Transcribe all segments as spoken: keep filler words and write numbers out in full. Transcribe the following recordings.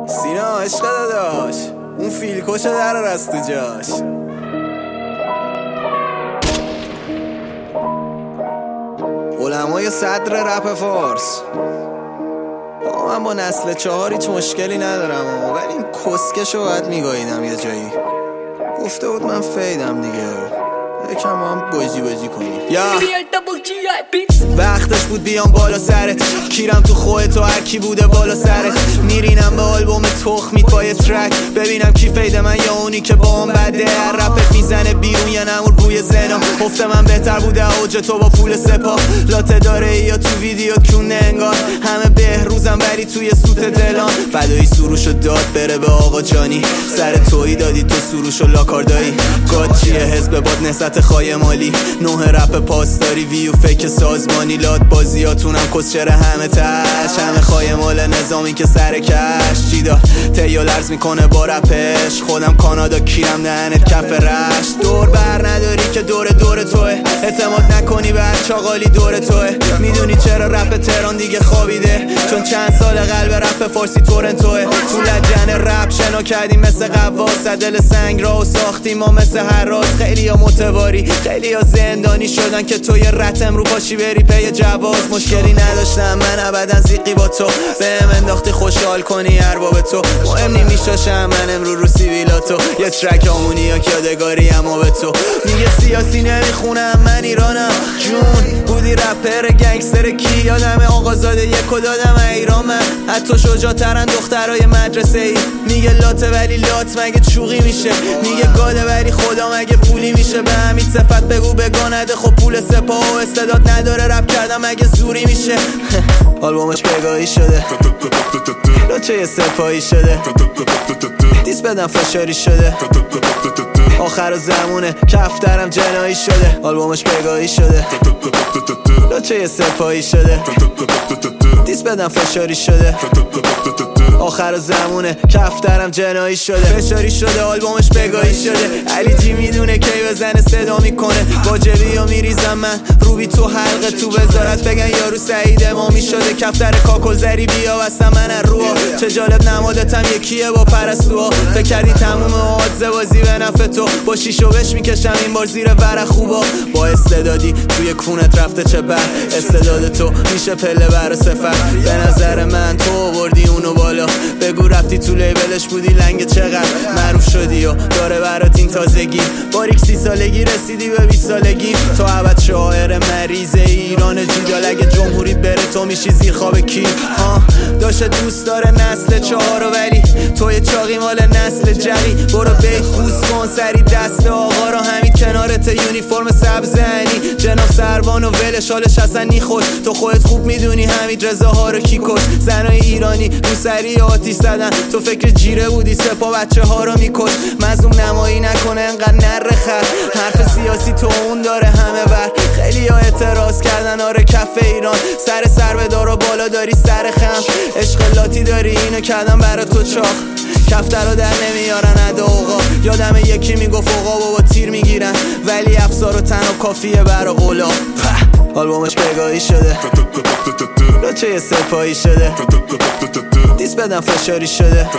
سینا عشق داداش، اون فیلکوشو در رست تو جاش. علمای صدر رپ فارس. من با نسل چهار هیچ مشکلی ندارم، ولی این کسکشو باید میگاهیدم یه جایی. گفته بود من فیدم دیگه، یکم با هم بازی بازی کنیم. یا وقتش بود بیام بالا سرت، کیرم تو خودت و هر کی بوده بالا سرت. میرینم به آلبوم تخمیت با یه ترک، ببینم کی فیده من یا اونی که با هم بده. هر رپت میزنه بیرون یا نمور بوی زنا. گفته من بهتر بوده اوج تو با پول سپاه. لاته داره ای یا تو ویدیو کونه انگار همه بهروزم ولی توی سوت دلان. فدایی سروشو داد بره به آقا جانی، سر تویی دادی تو سروشو لاکاردایی. گاد چیه حزب باد نسبت خای مالی، نوه رپ پاسداری ویو فیک سازمانی. لاد بازیاتونم کسچره همه تش، همه خای مال نظامی که سر کش. چیدا تیو لرز میکنه با رپش، خودم کانادا کیرم دهنت کف رش. دور بر نداری که دور دور توه، اعتماد نکنی به هر چاقالی دور توه. میدونی چرا رپ تهران دیگه خوابیده؟ چون چند سال قلب رپ فارسی تورنتوه. تو لجن رپ شنا کردیم مثل قواس، دل سنگ را و ساختیم ما مثل هراس. خیلی ها متواری، خیلی ها زندانی شدن که تو یه رتم رو پاشی بری پی جواز. مشکلی نداشتم من ابدا زیقی با تو، بهم انداختی خوشحال کنی ارباب تو. مهم نی میشاشم من امرو رو سیویلاتو، یه ترک آمونی ها که یادگاری اما به تو. میگه سیاسی نمیخونم من ایرانم، جون بودی رپر گنگستر کی؟ یادم آقازاده یکو دادم ایران. من حتی شجاعترن دخترای مدرسه ای. میگه لاته ولی لات مگه چوقی میشه؟ میگه گاده ولی خدا مگه پولی میشه؟ به همین صفت بگو بگانده خب پول سپاه و استعداد نداره رپ کردم مگه زوری میشه؟ آلبومش بگاهی شده، لاچه یه سپاهی شده، دیس بدن فشاری شده، آخر زمونه کفترم جنایی شده. آلبومش بگاهی شده، لاچه یه سپاهی شده، دیس بدن فشاری شده، آخر زمونه کفترم جنایی شده. فشاری شده آلبومش بگاهی شده، علی جی میدونه کی بزنه صدا میکنه. با جبی و میریزم من روبی تو حلقه تو وزارت بگن یارو سعید امامی شده. کفتر کاکل زری بیا وستم من از روها، چه جالب نمادتم یکیه با پرستوها. فکر کردی تموم آدزه بازی به نفع تو، با شیشو بش میکشم این بار زیر ور خوبا. با استعدادی توی کونت رفته چه بر، استعداد تو میشه پله بر سفر. به نظر من تو آوردی اونو بالا، بگو رفتی تو لیبلش بودی لنگ چقدر معروف شدی و داره برات این تازگی. باریک سی سالگی رسیدی به بیست سالگی، تو عبد شاعر مریض ایران جیدال. اگه جمهوری بره تو میشی زیر خواب کی؟ ها داشته دوست داره نسل چهارو ولی توی چاقی مال نسل جقی. برو بیت بوس کن سری دست آقا رو، همین کنارت یونیفرم سبزنی. جناب سروان و ولش حالش اصلا نی خوش، تو خودت خوب میدونی همین رضاها رو کی کش. زنای ایرانی رو سری آتیش زدن، تو فکر جیره بودی سپا بچه ها رو میکش. مظلوم نمایی نکنه انقدر نره خر، حرف سیاسی تو اون داره همه بر. خیلی ها اعتراض کردن آره کف ایران، سر سر بدار و بالا داری سر خم. عشق لاتی داری اینو کردم برا تو چاق، کفتر رو در نمیارن ادا اوقا. یادم یکی میگفت اوقا بابا تیر میگیرن، ولی افسار و تن و کافیه برا اولا. آلبومش بگاهی شده، لاچه یه سپاهی شده، دیس بدن فشاری شده،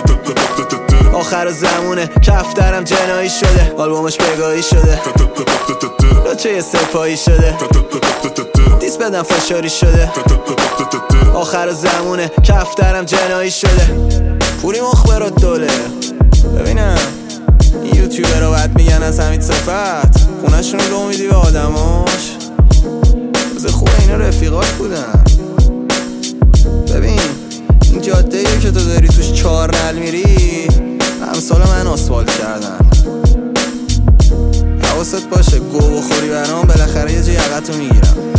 آخر زمونه کفترم جنایی شده. آلبومش بگاهی شده، لاچه یه سپاهی شده، دیس بدن فشاری شده، آخر زمونه کفترم جنایی شده. پوری مخبرات دوله. ببینم این یوتیوبر رو باید میگن از همین صفت خونهشون رو میدی به آدماش. بزه خوبه اینا رفیقات بودن. ببین این جاده که تو داری توش چهار نل میری، همسال من آسفالت کردن. حواست باشه گو بخوری برام بالاخره یه جای عقدتو میگیرم.